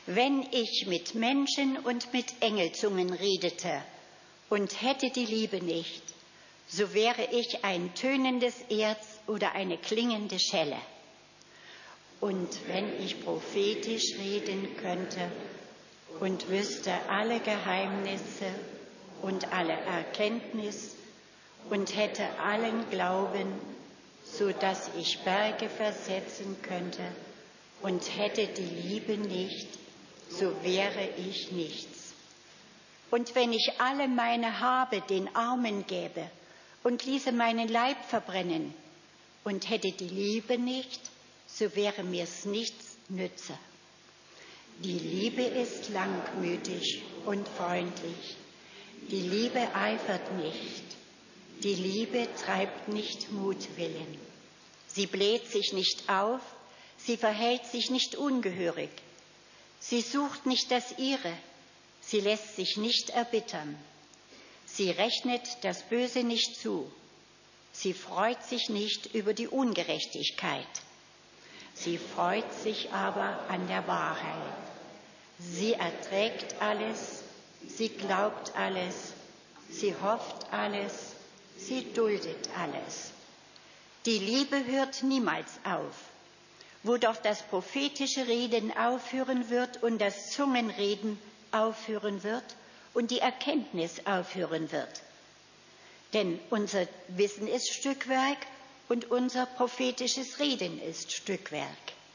Wenn ich mit Menschen und mit Engelzungen redete und hätte die Liebe nicht, so wäre ich ein tönendes Erz oder eine klingende Schelle. Und wenn ich prophetisch reden könnte und wüsste alle Geheimnisse und alle Erkenntnis und hätte allen Glauben, so dass ich Berge versetzen könnte und hätte die Liebe nicht, so wäre ich nichts. Und wenn ich alle meine Habe den Armen gäbe und ließe meinen Leib verbrennen und hätte die Liebe nicht, so wäre mir's nichts nütze. Die Liebe ist langmütig und freundlich. Die Liebe eifert nicht. Die Liebe treibt nicht Mutwillen. Sie bläht sich nicht auf. Sie verhält sich nicht ungehörig. Sie sucht nicht das Ihre. Sie lässt sich nicht erbittern. Sie rechnet das Böse nicht zu. Sie freut sich nicht über die Ungerechtigkeit. Sie freut sich aber an der Wahrheit. Sie erträgt alles, sie glaubt alles, sie hofft alles, sie duldet alles. Die Liebe hört niemals auf. Wo doch das prophetische Reden aufhören wird und das Zungenreden aufhören wird und die Erkenntnis aufhören wird. Denn unser Wissen ist Stückwerk und unser prophetisches Reden ist Stückwerk.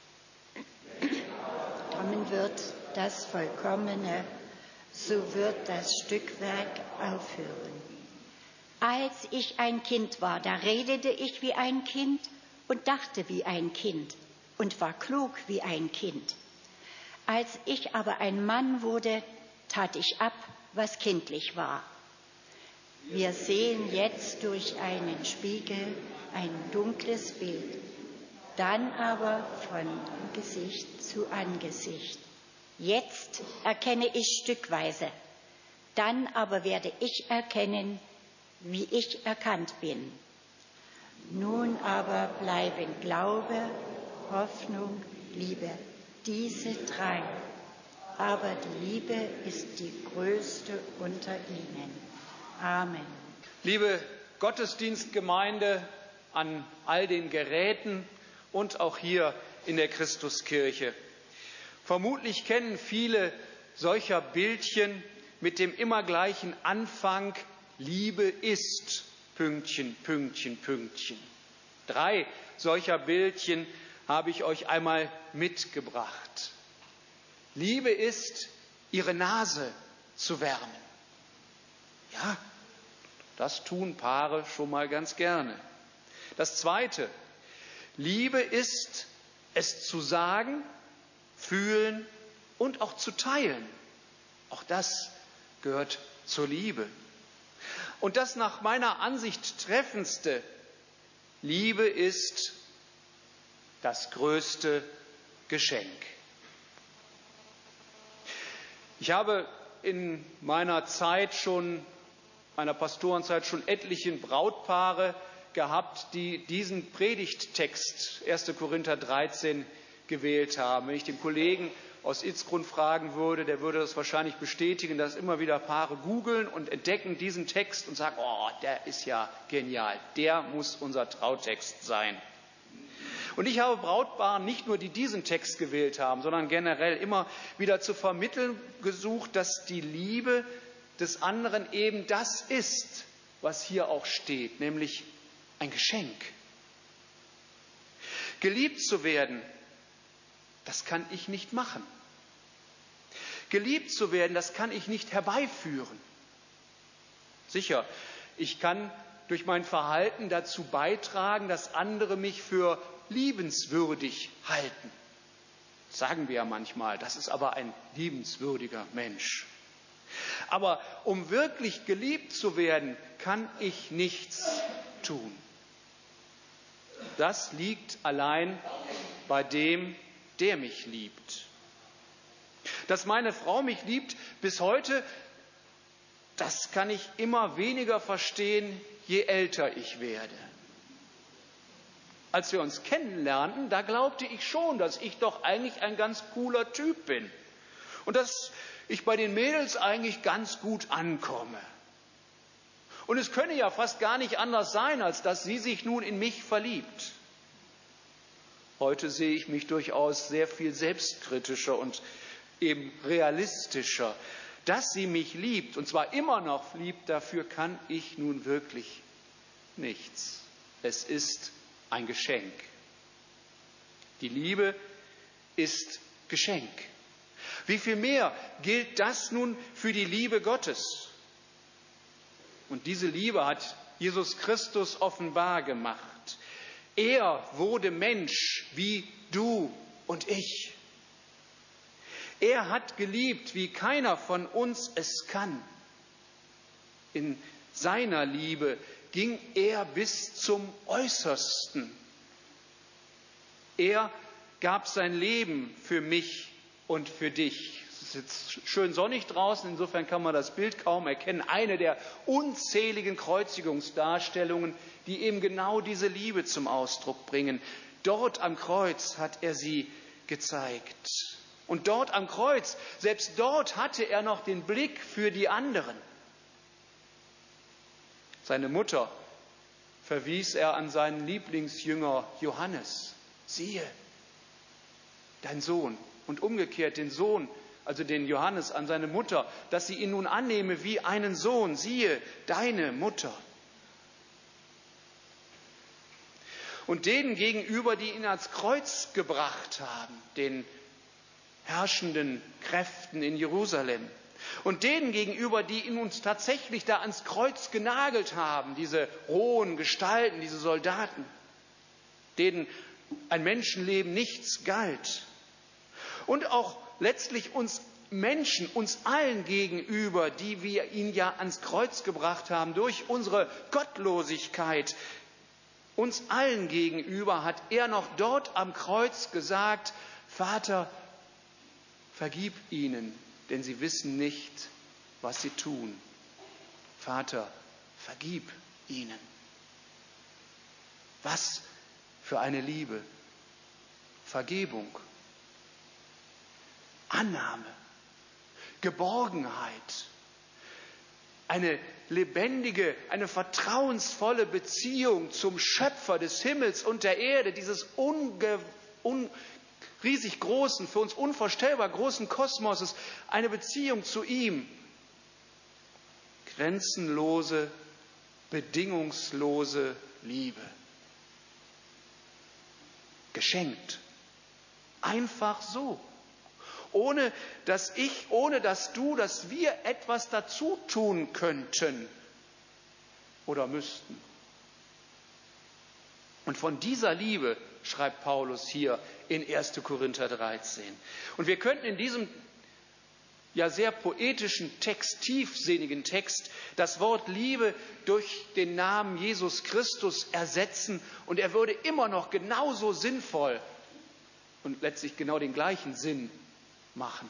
Kommen wird das Vollkommene, so wird das Stückwerk aufhören. Als ich ein Kind war, da redete ich wie ein Kind und dachte wie ein Kind und war klug wie ein Kind. Als ich aber ein Mann wurde, tat ich ab, was kindlich war. Wir sehen jetzt durch einen Spiegel ein dunkles Bild, dann aber von Angesicht zu Angesicht. Jetzt erkenne ich stückweise, dann aber werde ich erkennen, wie ich erkannt bin. Nun aber bleiben Glaube, Hoffnung, Liebe, diese drei. Aber die Liebe ist die größte unter ihnen. Amen. Liebe Gottesdienstgemeinde an all den Geräten und auch hier in der Christuskirche. Vermutlich kennen viele solcher Bildchen mit dem immer gleichen Anfang: Liebe ist, Pünktchen, Pünktchen, Pünktchen. 3 solcher Bildchen habe ich euch einmal mitgebracht. Liebe ist, ihre Nase zu wärmen. Ja, das tun Paare schon mal ganz gerne. Das Zweite: Liebe ist, es zu sagen, fühlen und auch zu teilen. Auch das gehört zur Liebe. Und das nach meiner Ansicht treffendste: Liebe ist das größte Geschenk. Ich habe in meiner Pastorenzeit schon etliche Brautpaare gehabt, die diesen Predigttext 1. Korinther 13 gewählt haben. Wenn ich den Kollegen aus Itzgrund fragen würde, der würde das wahrscheinlich bestätigen, dass immer wieder Paare googeln und entdecken diesen Text und sagen: oh, der ist ja genial, der muss unser Trautext sein. Und ich habe Brautpaaren nicht nur, die diesen Text gewählt haben, sondern generell immer wieder zu vermitteln gesucht, dass die Liebe des anderen eben das ist, was hier auch steht, nämlich ein Geschenk. Geliebt zu werden, das kann ich nicht machen. Geliebt zu werden, das kann ich nicht herbeiführen. Sicher, ich kann durch mein Verhalten dazu beitragen, dass andere mich für liebenswürdig halten. Das sagen wir ja manchmal, das ist aber ein liebenswürdiger Mensch. Aber um wirklich geliebt zu werden, kann ich nichts tun. Das liegt allein bei dem, der mich liebt. Dass meine Frau mich liebt bis heute, das kann ich immer weniger verstehen, je älter ich werde. Als wir uns kennenlernten, da glaubte ich schon, dass ich doch eigentlich ein ganz cooler Typ bin. und dass ich bei den Mädels eigentlich ganz gut ankomme. Und es könne ja fast gar nicht anders sein, als dass sie sich nun in mich verliebt. Heute sehe ich mich durchaus sehr viel selbstkritischer und eben realistischer. Dass sie mich liebt, und zwar immer noch liebt, dafür kann ich nun wirklich nichts. Es ist ein Geschenk. Die Liebe ist Geschenk. Wie viel mehr gilt das nun für die Liebe Gottes? Und diese Liebe hat Jesus Christus offenbar gemacht. Er wurde Mensch wie du und ich. Er hat geliebt, wie keiner von uns es kann. In seiner Liebe ging er bis zum Äußersten. Er gab sein Leben für mich und für dich. Es ist jetzt schön sonnig draußen, insofern kann man das Bild kaum erkennen. Eine der unzähligen Kreuzigungsdarstellungen, die eben genau diese Liebe zum Ausdruck bringen. Dort am Kreuz hat er sie gezeigt. Und dort am Kreuz, selbst dort hatte er noch den Blick für die anderen. Seine Mutter verwies er an seinen Lieblingsjünger Johannes. Siehe, dein Sohn. Und umgekehrt den Sohn, also den Johannes, an seine Mutter, dass sie ihn nun annehme wie einen Sohn. Siehe, deine Mutter. Und denen gegenüber, die ihn ans Kreuz gebracht haben, den herrschenden Kräften in Jerusalem. Und denen gegenüber, die ihn uns tatsächlich da ans Kreuz genagelt haben, diese rohen Gestalten, diese Soldaten, denen ein Menschenleben nichts galt. Und auch letztlich uns Menschen, uns allen gegenüber, die wir ihn ja ans Kreuz gebracht haben, durch unsere Gottlosigkeit, uns allen gegenüber hat er noch dort am Kreuz gesagt, Vater, vergib ihnen, denn sie wissen nicht, was sie tun. Vater, vergib ihnen. Was für eine Liebe. Vergebung. Annahme. Geborgenheit. Eine lebendige, eine vertrauensvolle Beziehung zum Schöpfer des Himmels und der Erde, dieses riesig großen, für uns unvorstellbar großen Kosmoses, eine Beziehung zu ihm. Grenzenlose, bedingungslose Liebe. Geschenkt. Einfach so. Ohne dass ich, ohne dass du, dass wir etwas dazu tun könnten oder müssten. Und von dieser Liebe schreibt Paulus hier in 1. Korinther 13. Und wir könnten in diesem ja sehr poetischen Text, tiefsinnigen Text, das Wort Liebe durch den Namen Jesus Christus ersetzen und er würde immer noch genauso sinnvoll und letztlich genau den gleichen Sinn machen.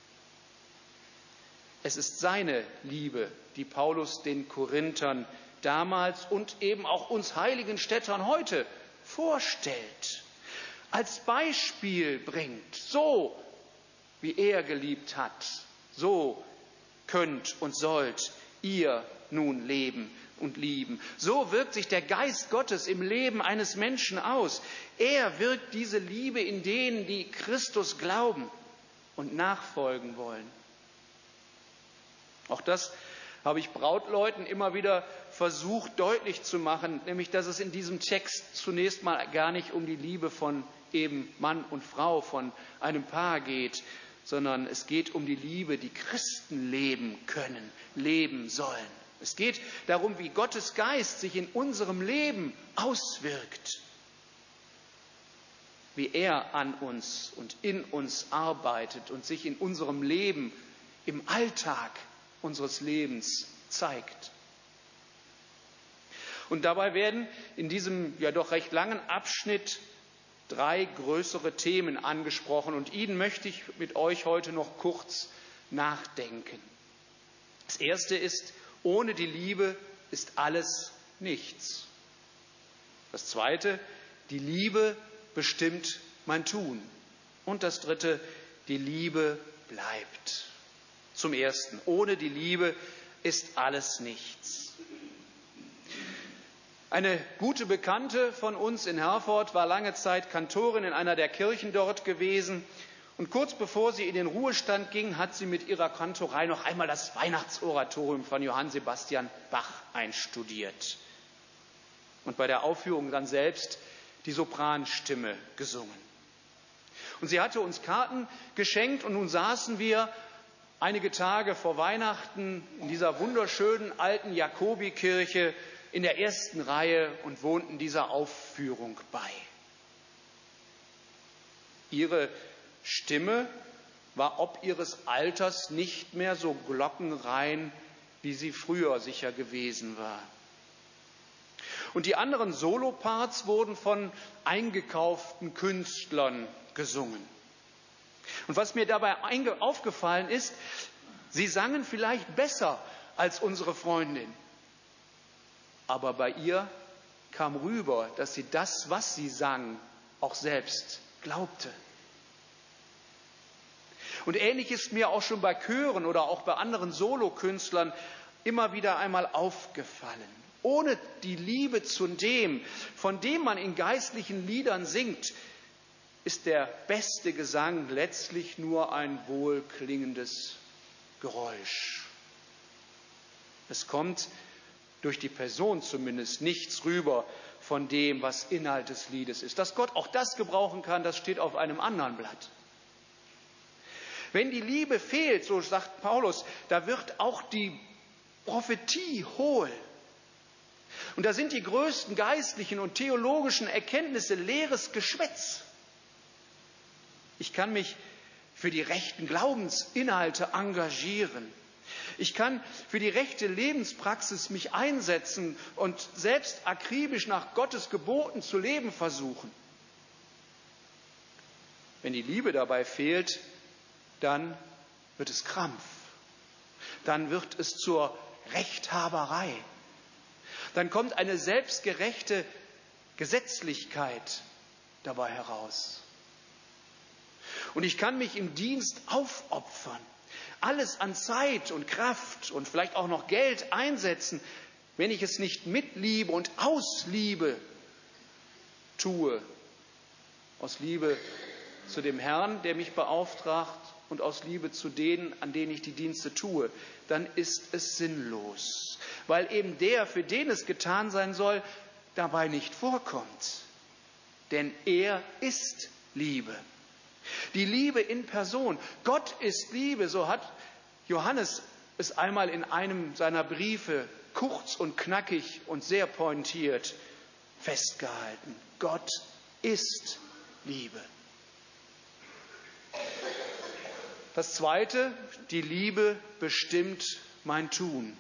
Es ist seine Liebe, die Paulus den Korinthern damals und eben auch uns heiligen Städtern heute vorstellt, als Beispiel bringt, so wie er geliebt hat, so könnt und sollt ihr nun leben und lieben. So wirkt sich der Geist Gottes im Leben eines Menschen aus. Er wirkt diese Liebe in denen, die Christus glauben und nachfolgen wollen. Auch das habe ich Brautleuten immer wieder versucht deutlich zu machen, nämlich dass es in diesem Text zunächst mal gar nicht um die Liebe von eben Mann und Frau, von einem Paar geht, sondern es geht um die Liebe, die Christen leben können, leben sollen. Es geht darum, wie Gottes Geist sich in unserem Leben auswirkt, wie er an uns und in uns arbeitet und sich in unserem Leben, im Alltag unseres Lebens zeigt. Und dabei werden in diesem ja doch recht langen Abschnitt 3 größere Themen angesprochen und Ihnen möchte ich mit euch heute noch kurz nachdenken. Das erste ist, ohne die Liebe ist alles nichts. Das zweite, die Liebe bestimmt mein Tun. Und das dritte, die Liebe bleibt. Zum Ersten, ohne die Liebe ist alles nichts. Eine gute Bekannte von uns in Herford war lange Zeit Kantorin in einer der Kirchen dort gewesen. Und kurz bevor sie in den Ruhestand ging, hat sie mit ihrer Kantorei noch einmal das Weihnachtsoratorium von Johann Sebastian Bach einstudiert. Und bei der Aufführung dann selbst die Sopranstimme gesungen. Und sie hatte uns Karten geschenkt und nun saßen wir einige Tage vor Weihnachten in dieser wunderschönen alten Jakobikirche in der ersten Reihe und wohnten dieser Aufführung bei. Ihre Stimme war ob ihres Alters nicht mehr so glockenrein, wie sie früher sicher gewesen war. Und die anderen Soloparts wurden von eingekauften Künstlern gesungen. Und was mir dabei aufgefallen ist, sie sangen vielleicht besser als unsere Freundin. Aber bei ihr kam rüber, dass sie das, was sie sang, auch selbst glaubte. Und ähnlich ist mir auch schon bei Chören oder auch bei anderen Solokünstlern immer wieder einmal aufgefallen. Ohne die Liebe zu dem, von dem man in geistlichen Liedern singt, ist der beste Gesang letztlich nur ein wohlklingendes Geräusch. Es kommt durch die Person zumindest nichts rüber von dem, was Inhalt des Liedes ist. Dass Gott auch das gebrauchen kann, das steht auf einem anderen Blatt. Wenn die Liebe fehlt, so sagt Paulus, da wird auch die Prophetie hohl. Und da sind die größten geistlichen und theologischen Erkenntnisse leeres Geschwätz. Ich kann mich für die rechten Glaubensinhalte engagieren. Ich kann für die rechte Lebenspraxis mich einsetzen und selbst akribisch nach Gottes Geboten zu leben versuchen. Wenn die Liebe dabei fehlt, dann wird es Krampf. Dann wird es zur Rechthaberei. Dann kommt eine selbstgerechte Gesetzlichkeit dabei heraus. Und ich kann mich im Dienst aufopfern, alles an Zeit und Kraft und vielleicht auch noch Geld einsetzen, wenn ich es nicht mit Liebe und aus Liebe tue. Aus Liebe zu dem Herrn, der mich beauftragt, und aus Liebe zu denen, an denen ich die Dienste tue, dann ist es sinnlos, weil eben der, für den es getan sein soll, dabei nicht vorkommt. Denn er ist Liebe. Die Liebe in Person. Gott ist Liebe, so hat Johannes es einmal in einem seiner Briefe kurz und knackig und sehr pointiert festgehalten. Gott ist Liebe. Das Zweite, die Liebe bestimmt mein Tun.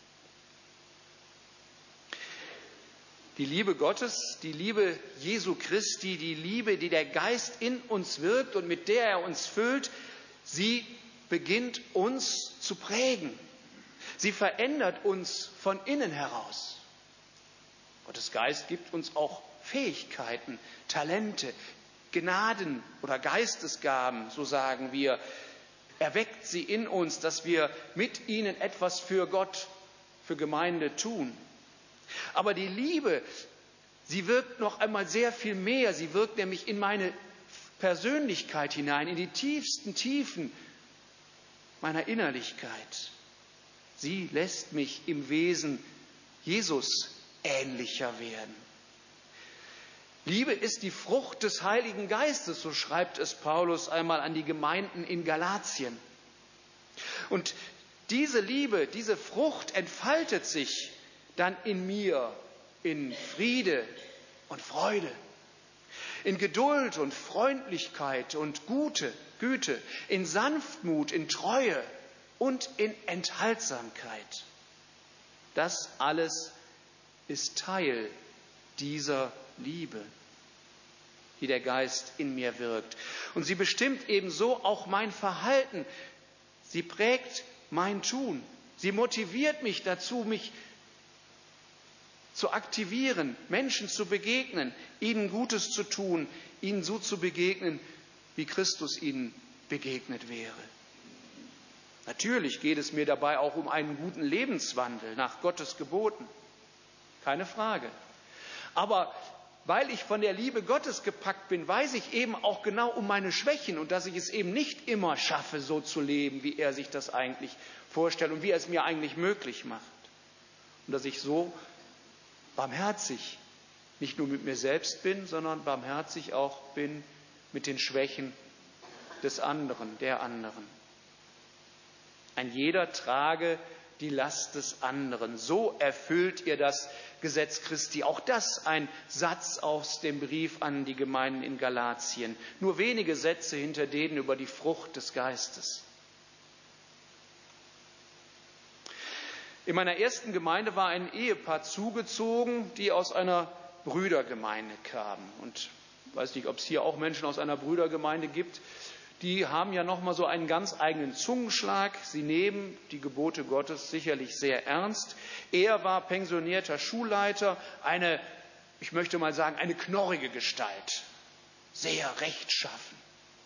Die Liebe Gottes, die Liebe Jesu Christi, die Liebe, die der Geist in uns wirkt und mit der er uns füllt, sie beginnt uns zu prägen. Sie verändert uns von innen heraus. Gottes Geist gibt uns auch Fähigkeiten, Talente, Gnaden oder Geistesgaben, so sagen wir. Er weckt sie in uns, dass wir mit ihnen etwas für Gott, für Gemeinde tun. Aber die Liebe, sie wirkt noch einmal sehr viel mehr. Sie wirkt nämlich in meine Persönlichkeit hinein, in die tiefsten Tiefen meiner Innerlichkeit. Sie lässt mich im Wesen Jesus ähnlicher werden. Liebe ist die Frucht des Heiligen Geistes, so schreibt es Paulus einmal an die Gemeinden in Galatien. Und diese Liebe, diese Frucht entfaltet sich dann in mir in Friede und Freude, in Geduld und Freundlichkeit und Güte, in Sanftmut, in Treue und in Enthaltsamkeit. Das alles ist Teil dieser Liebe, die der Geist in mir wirkt. Und sie bestimmt ebenso auch mein Verhalten. Sie prägt mein Tun. Sie motiviert mich dazu, mich zu aktivieren, Menschen zu begegnen, ihnen Gutes zu tun, ihnen so zu begegnen, wie Christus ihnen begegnet wäre. Natürlich geht es mir dabei auch um einen guten Lebenswandel nach Gottes Geboten. Keine Frage. Aber weil ich von der Liebe Gottes gepackt bin, weiß ich eben auch genau um meine Schwächen und dass ich es eben nicht immer schaffe, so zu leben, wie er sich das eigentlich vorstellt und wie er es mir eigentlich möglich macht. Und dass ich so barmherzig nicht nur mit mir selbst bin, sondern barmherzig auch bin mit den Schwächen des anderen, der anderen. Ein jeder trage die Last des anderen. So erfüllt ihr das Gesetz Christi. Auch das ein Satz aus dem Brief an die Gemeinden in Galatien. Nur wenige Sätze hinter denen über die Frucht des Geistes. In meiner ersten Gemeinde war ein Ehepaar zugezogen, die aus einer Brüdergemeinde kamen. Und ich weiß nicht, ob es hier auch Menschen aus einer Brüdergemeinde gibt. Die haben ja noch mal so einen ganz eigenen Zungenschlag. Sie nehmen die Gebote Gottes sicherlich sehr ernst. Er war pensionierter Schulleiter, ich möchte mal sagen, eine knorrige Gestalt, sehr rechtschaffen.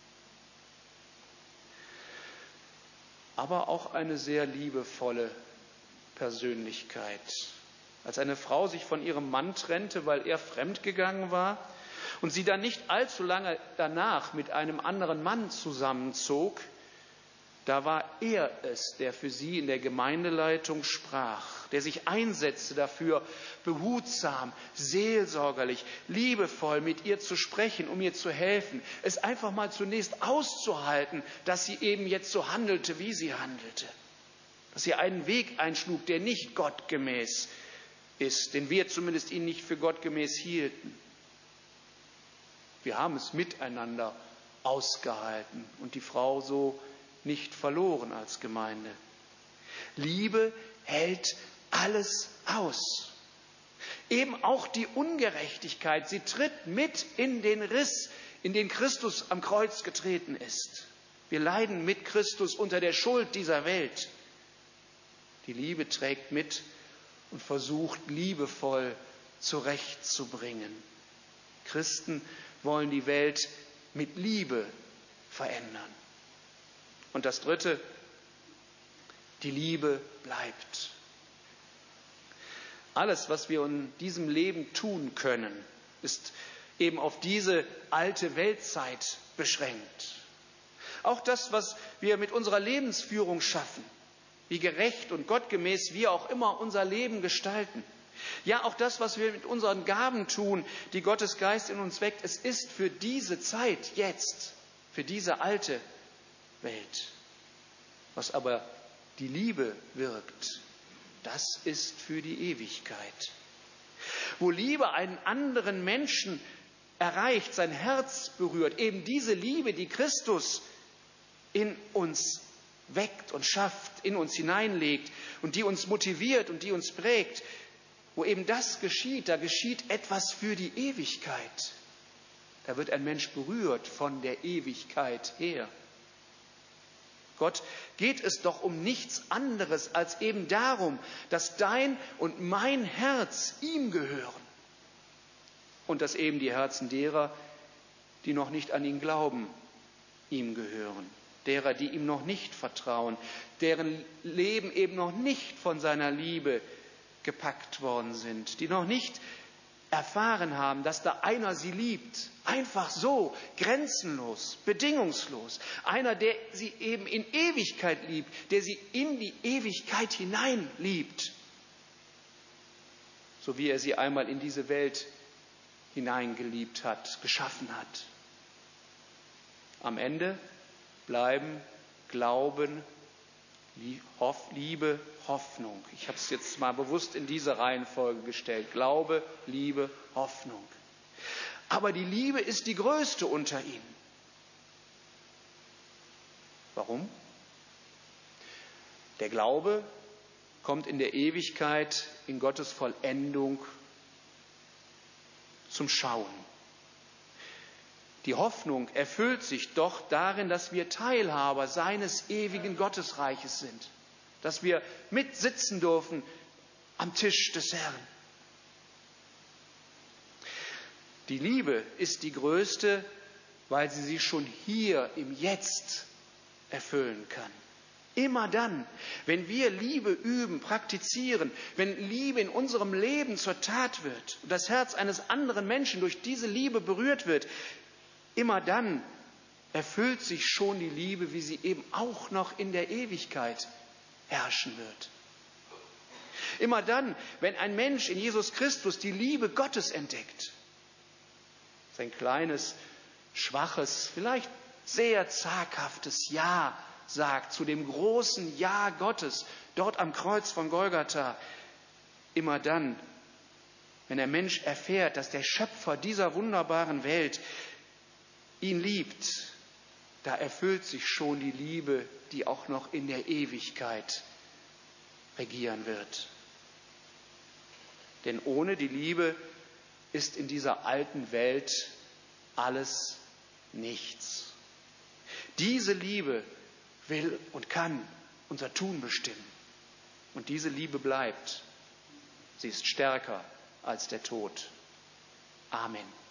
Aber auch eine sehr liebevolle Persönlichkeit. Als eine Frau sich von ihrem Mann trennte, weil er fremdgegangen war, und sie dann nicht allzu lange danach mit einem anderen Mann zusammenzog, da war er es, der für sie in der Gemeindeleitung sprach, der sich einsetzte dafür, behutsam, seelsorgerlich, liebevoll mit ihr zu sprechen, um ihr zu helfen, es einfach mal zunächst auszuhalten, dass sie eben jetzt so handelte, wie sie handelte, dass sie einen Weg einschlug, der nicht gottgemäß ist, den wir zumindest ihn nicht für gottgemäß hielten. Wir haben es miteinander ausgehalten und die Frau so nicht verloren als Gemeinde. Liebe hält alles aus. Eben auch die Ungerechtigkeit. Sie tritt mit in den Riss, in den Christus am Kreuz getreten ist. Wir leiden mit Christus unter der Schuld dieser Welt. Die Liebe trägt mit und versucht liebevoll zurechtzubringen. Christen wollen die Welt mit Liebe verändern. Und das Dritte, die Liebe bleibt. Alles, was wir in diesem Leben tun können, ist eben auf diese alte Weltzeit beschränkt. Auch das, was wir mit unserer Lebensführung schaffen, wie gerecht und gottgemäß wir auch immer unser Leben gestalten. Ja, auch das, was wir mit unseren Gaben tun, die Gottes Geist in uns weckt, es ist für diese Zeit jetzt, für diese alte Welt. Was aber die Liebe wirkt, das ist für die Ewigkeit. Wo Liebe einen anderen Menschen erreicht, sein Herz berührt, eben diese Liebe, die Christus in uns weckt und schafft, in uns hineinlegt und die uns motiviert und die uns prägt, wo eben das geschieht, da geschieht etwas für die Ewigkeit. Da wird ein Mensch berührt von der Ewigkeit her. Gott geht es doch um nichts anderes als eben darum, dass dein und mein Herz ihm gehören und dass eben die Herzen derer, die noch nicht an ihn glauben, ihm gehören. Derer, die ihm noch nicht vertrauen, deren Leben eben noch nicht von seiner Liebe gepackt worden sind, die noch nicht erfahren haben, dass da einer sie liebt, einfach so, grenzenlos, bedingungslos, einer, der sie eben in Ewigkeit liebt, der sie in die Ewigkeit hinein liebt, so wie er sie einmal in diese Welt hineingeliebt hat, geschaffen hat. Am Ende bleiben Glauben, Liebe, Hoffnung. Ich habe es jetzt mal bewusst in diese Reihenfolge gestellt. Glaube, Liebe, Hoffnung. Aber die Liebe ist die größte unter ihnen. Warum? Der Glaube kommt in der Ewigkeit in Gottes Vollendung zum Schauen. Die Hoffnung erfüllt sich doch darin, dass wir Teilhaber seines ewigen Gottesreiches sind, dass wir mitsitzen dürfen am Tisch des Herrn. Die Liebe ist die größte, weil sie sich schon hier im Jetzt erfüllen kann. Immer dann, wenn wir Liebe üben, praktizieren, wenn Liebe in unserem Leben zur Tat wird und das Herz eines anderen Menschen durch diese Liebe berührt wird, immer dann erfüllt sich schon die Liebe, wie sie eben auch noch in der Ewigkeit herrschen wird. Immer dann, wenn ein Mensch in Jesus Christus die Liebe Gottes entdeckt, sein kleines, schwaches, vielleicht sehr zaghaftes Ja sagt zu dem großen Ja Gottes dort am Kreuz von Golgatha. Immer dann, wenn der Mensch erfährt, dass der Schöpfer dieser wunderbaren Welt ihn liebt, da erfüllt sich schon die Liebe, die auch noch in der Ewigkeit regieren wird. Denn ohne die Liebe ist in dieser alten Welt alles nichts. Diese Liebe will und kann unser Tun bestimmen. Und diese Liebe bleibt. Sie ist stärker als der Tod. Amen.